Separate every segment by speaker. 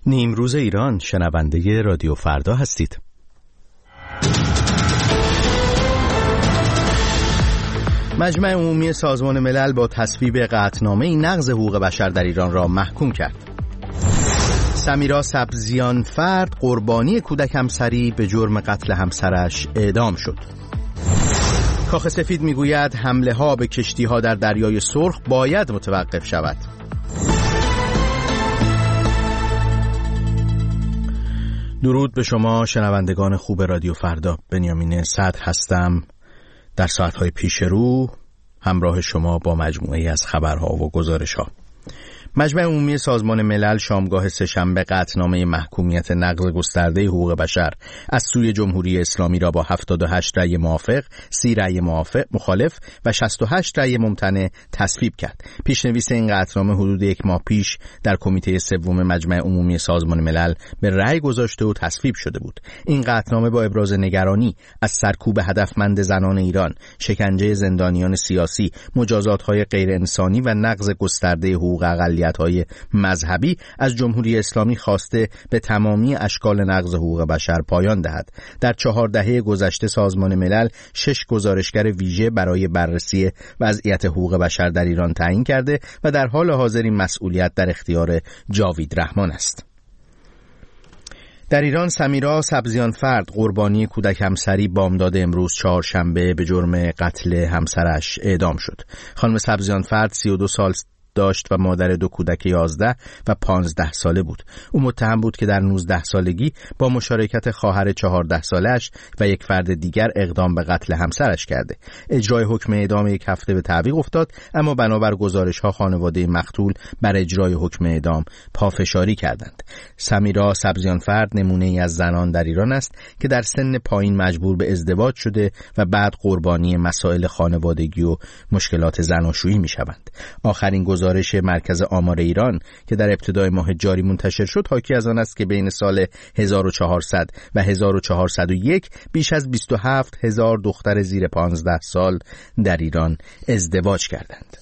Speaker 1: نیمروز ایران، شنونده رادیو فردا هستید. مجمع عمومی سازمان ملل با تصویب قطعنامه نقض حقوق بشر در ایران را محکوم کرد. سمیرا سبزیانفرد قربانی کودک همسری به جرم قتل همسرش اعدام شد. کاخ سفید میگوید حمله ها به کشتی ها در دریای سرخ باید متوقف شود. درود به شما شنوندگان خوب رادیو فردا. بنیامین صدر هستم. در ساعتهای پیش رو همراه شما با مجموعه‌ای از خبرها و گزارش‌ها. مجمع عمومی سازمان ملل شامگاه سه‌شنبه قطعنامه محکومیت نقض گسترده حقوق بشر از سوی جمهوری اسلامی را با 78 رأی موافق، 30 رأی مخالف و 68 رأی ممتنع تصویب کرد. پیشنویس این قطعنامه حدود یک ماه پیش در کمیته سوم مجمع عمومی سازمان ملل به رأی گذاشته و تصویب شده بود. این قطعنامه با ابراز نگرانی از سرکوب هدفمند زنان ایران، شکنجه زندانیان سیاسی، مجازات‌های غیر انسانی و نقض گسترده حقوق اقلیت‌های مذهبی از جمهوری اسلامی خواسته به تمامی اشکال نقض حقوق بشر پایان دهد. در 4 دهه گذشته سازمان ملل 6 گزارشگر ویژه برای بررسی وضعیت حقوق بشر در ایران تعیین کرده و در حال حاضر این مسئولیت در اختیار جاوید رحمان است. در ایران سمیرا سبزیانفرد قربانی کودک همسری بامداد امروز چهارشنبه به جرم قتل همسرش اعدام شد. خانم سبزیانفرد 32 سال داشت و مادر 2 کودک 11 و 15 ساله بود. او متهم بود که در 19 سالگی با مشارکت خواهر 14 سالش و یک فرد دیگر اقدام به قتل همسرش کرده. اجرای حکم اعدام 1 هفته به تعویق افتاد، اما بنابر گزارش‌ها خانواده مقتول بر اجرای حکم اعدام پافشاری کردند. سمیرا سبزیانفرد نمونه‌ای از زنان در ایران است که در سن پایین مجبور به ازدواج شده و بعد قربانی مسائل خانوادگی و مشکلات زناشویی می‌شوند. آخرین گزارش مرکز آمار ایران که در ابتدای ماه جاری منتشر شد حاکی از آن است که بین سال 1400 و 1401 بیش از 27,000 دختر زیر 15 سال در ایران ازدواج کردند.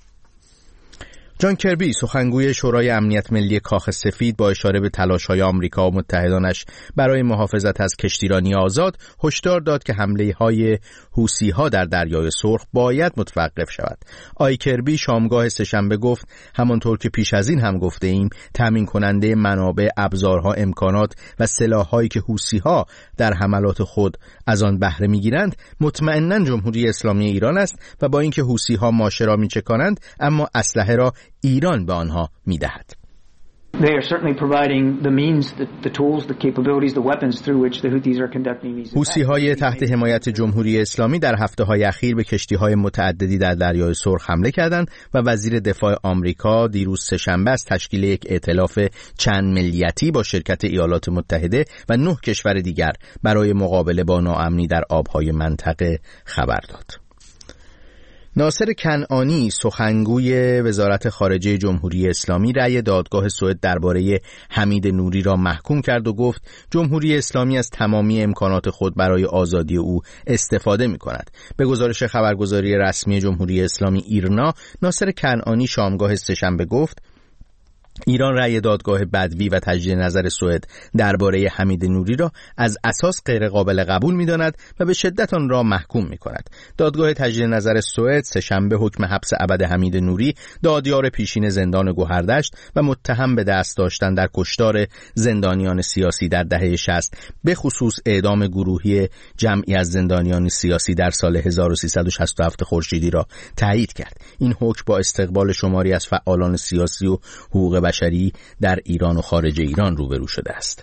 Speaker 1: جان کربی سخنگوی شورای امنیت ملی کاخ سفید با اشاره به تلاش‌های آمریکا و متحدانش برای محافظت از کشتیرانی آزاد هشدار داد که حمله‌های حوثی‌ها در دریای سرخ باید متوقف شود. آقای کربی شامگاه سه‌شنبه گفت همانطور که پیش از این هم گفته ایم تامین کننده منابع، ابزارها، امکانات و سلاح‌هایی که حوثی‌ها در حملات خود از آن بهره می‌گیرند مطمئناً جمهوری اسلامی ایران است و با اینکه حوثی‌ها ماشه را می‌چکانند اما اسلحه را ایران به آنها می‌دهد.
Speaker 2: They are certainly providing the means, the tools, the capabilities, the weapons through which the Houthis are conducting these attacks.
Speaker 1: حوثی‌های تحت حمایت جمهوری اسلامی در هفته‌های اخیر به کشتی‌های متعددی در دریای سرخ حمله کردند و وزیر دفاع آمریکا دیروز سه‌شنبه از تشکیل یک ائتلاف چند ملیتی با شرکت ایالات متحده و 9 کشور دیگر برای مقابله با ناامنی در آب‌های منطقه خبر داد. ناصر کنعانی سخنگوی وزارت خارجه جمهوری اسلامی رأی دادگاه سوئد درباره حمید نوری را محکوم کرد و گفت جمهوری اسلامی از تمامی امکانات خود برای آزادی او استفاده می‌کند. به گزارش خبرگزاری رسمی جمهوری اسلامی ایرنا، ناصر کنعانی شامگاه سه‌شنبه گفت ایران رأی دادگاه بدوی و تجدید نظر سوئد درباره حمید نوری را از اساس غیر قابل قبول می‌داند و به شدت آن را محکوم می‌کند. دادگاه تجدید نظر سوئد سه‌شنبه حکم حبس ابد حمید نوری، دادیار پیشین زندان گوهردشت و متهم به دست داشتن در کشتار زندانیان سیاسی در دهه 60 به خصوص اعدام گروهی جمعی از زندانیان سیاسی در سال 1367 خورشیدی را تایید کرد. این حکم با استقبال شماری از فعالان سیاسی و حقوق بشری در ایران و خارج ایران روبرو شده است.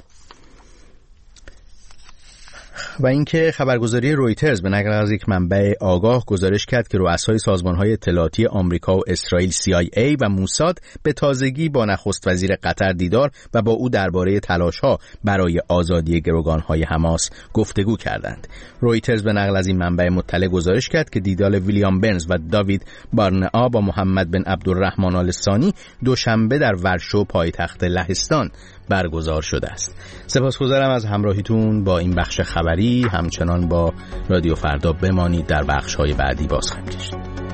Speaker 1: و اینکه خبرگزاری رویترز به نقل از یک منبع آگاه گزارش کرد که رؤسای سازمان‌های اطلاعاتی آمریکا و اسرائیل CIA و موساد به تازگی با نخست وزیر قطر دیدار و با او درباره تلاش‌ها برای آزادی گروگان‌های حماس گفتگو کردند. رویترز به نقل از این منبع مطلع گزارش کرد که دیدار ویلیام برنز و داوید بارنئا با محمد بن عبدالرحمن آل ثانی دوشنبه در ورشو پایتخت لهستان برگزار شده است. سپاسگزارم از همراهیتون با این بخش خبری. همچنان با رادیو فردا بمانید، در بخش‌های بعدی باز خواهیم گشت.